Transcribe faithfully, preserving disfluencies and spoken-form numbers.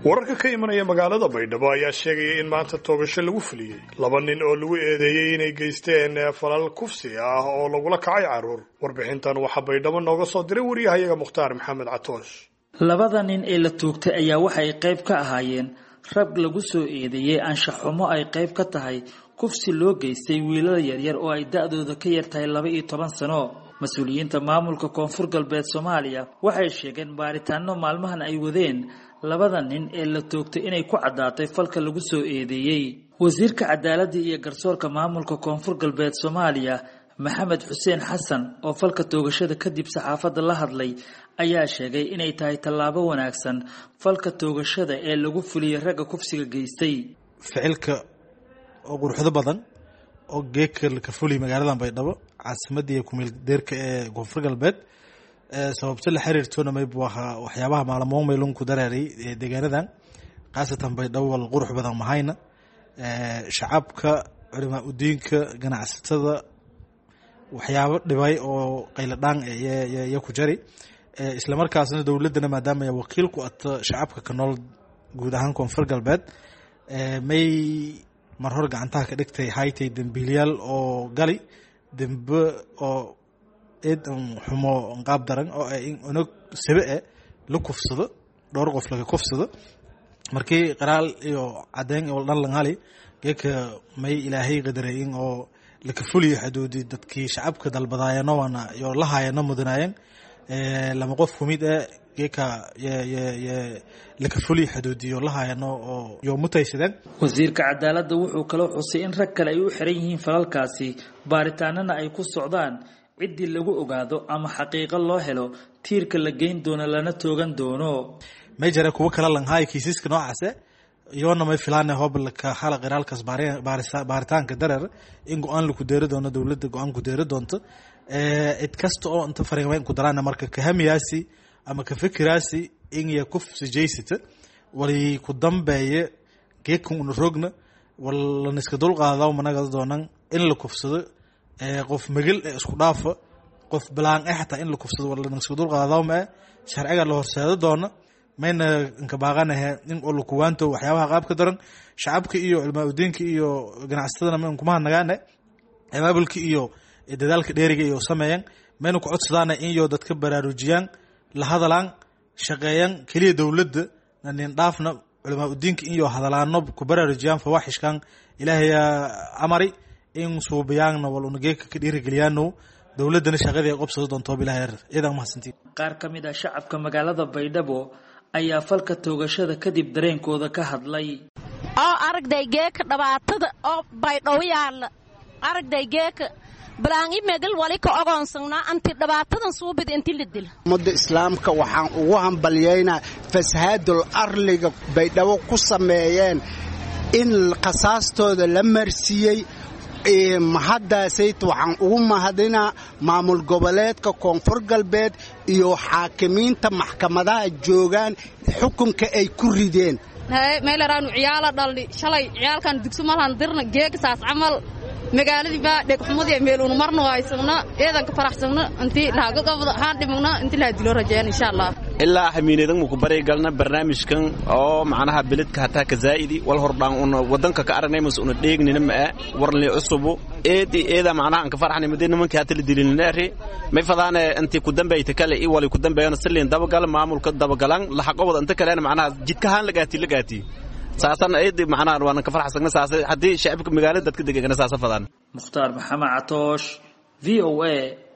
wararka ka imanaya magaalada Baydhabo ayaa sheegaya in maanta toogasho lagu fuliyay laba nin oo lagu eedeeyay inay geysteen falal kufsi ah oo lagula kacay caruur. Warbixintan waxa Baydhabo nooga soo diray wariyahayaga Mukhtaar Maxamed Catoosh. labada nin ee la toogtay ayaa waxay qayb ka ahaayeen rag lagu soo eedeeyay anshax xumo ay qayb ka tahay kufsi loo geystay wiilal yaryar oo ay da'dooda ka yar tahay laba iyo toban sano. Mas'uuliyiinta maamulka Koonfur Galbeed Soomaaliya waxay sheegeen baaritaano maalmahan ay wadeen labada nin ee la toogtay inay ku cadaatay falka lagu soo eedeeyay. Wasiirka Cadaaladda iyo Garsoorka Maamulka Koonfur Galbeed Soomaaliya Maxamed Xuseen Xasan oo falka toogashada kadib saxaafadda la hadlay ayaa sheegay inay tahay tallaabo wanaagsan falka toogashada ee lagu fuliyay ragga kufsiga geystay. ficilka oo quruxda badan oo geeka ka fuliyay magaalada Baydhabo caasimadda ku meel deerka ee Koonfur Galbeed ee sababta la xiriirtona may buuxa waxyaabaha maalmoon meelun ku dareeray deegaanadan qaasatan Baydhabo wal qurux badan mahayna ee shacabka culimada udiinka ganacsatada waxyaabo dhibay oo qayladaan ee ku jari isla markaasna dawladda maadaama ay wakiil ku ah shacabka ka nool guud ahaan Koonfur Galbeed ee may mar hor gacantaha ka dhigtay haytay dambiilayaal oo gali dambe oo eed xumo qaab daran oo ay unug sabe la kufsado dhowr qof laga kufsado markii qaraal iyo cadeyn oo dhan langali geeka may ilaahay qadareeyeen oo la ka fuliyo xuduudii dadkii shacabka dalbadaayana wana iyo la haayana mudanaayeen ee lama qof kumid ah geeka ya ya ya la ka fuliyo xuduudii la haayana oo iyo mutaysadeen. Wasiirka Cadaaladda wuxuu kala xusay in rag kale ay u xiran yihiin falalkaasi baaritaanana ay ku socdaan cidii lagu ogaado ama xaqiiqo loo helo tiirka la geyn doono lana toogan doono. ma jira kuwa kala lanhaay kiisaska noocaas ah iyona may filaanay hobalka xal qiraalkaas baaritaanka darar in go'aan lagu deero doono dawladda go'aan ku deero doonto ee id kasta oo inta fariimayn ku daraana marka ka hamiyaasi ama ka fikiraasi in ya kufsi jeysita wali ku dambeeye geekun uu rogna wala niska dul qaadaw managa doonan in la kufsado ee qof magal isku dhaafo qof balaan ah xataa in la kufsado wala niska dul qaadaw ma sharciga la horseedo doona mayna inka baaqanahay in uu ku waanto waxyaabaha qaabka daran shacabka iyo cilmaad udiinka iyo ganacsatada ma kuma nagaane abaabulka iyo dadaalka dheeriga iyo sameeyaan mayna ku codsadaan in iyo dadka baraarujiyaan la hadalaan shaqeeyaan kaliya dawladda in dhaafna cilmaad udiinka iyo hadalaano ku baraarujiyaan fawaxishkan ilaahay amari in suubiyaana wal unageeka ka dhiirigeliyaan dawladana shaqadii qabsado doonto bilaahay iyada ma hasantii. qaar kamid ah shacabka magaalada Baydhabo ayaa falka toogashada kadib dareenkooda ka hadlay. oo aragday geeka dhawaatada oo Baydhabo yaal aragday geeka balaangi megal wali ka ogoonsana anti dhawaatadan suubid intii la dil umada islaamka waxaan ugu hambalyeynaa fasaadul arliga Baydhabo ku sameeyeen in qasaastooda la marsiyay ee mahadaasay waxaan ugu mahadinaa maamul goboleedka Koonfur Galbeed iyo xaakimiinta maxkamadaha joogan xukunka ay ku rideen. meel raanu ciyaala dhaldi shalay ciyaalkan dugsi malahan dirna geegsaas camal magaaladii baa dhegxumadii meeluun marno haysana eedan ka faraxsana intii laaga qabada haan dhimagna intii la dilo rajeen insha Allah ilaa hamiinadan ku baray galna barnaamijkan oo macnaha biladka hataa ka zaidi wal hordaan una wadanka ka aragnay mas'uuna dheegnina ma warli cusubu eedi eeda macnaha ka faraxnay madina manka hata la dilinnaari may fadaana intii ku dambeeyay kale i wali ku dambeeyana silin dabagal maamulka dabagalan la xaqooda inta kale macnaha jidka haan lagaati lagaati saasan eedi macnaha waan ka faraxsana saasay hadii shacabka magaalada dadka deegaana saasa fadaan. Mukhtaar Maxamed Catoosh V O A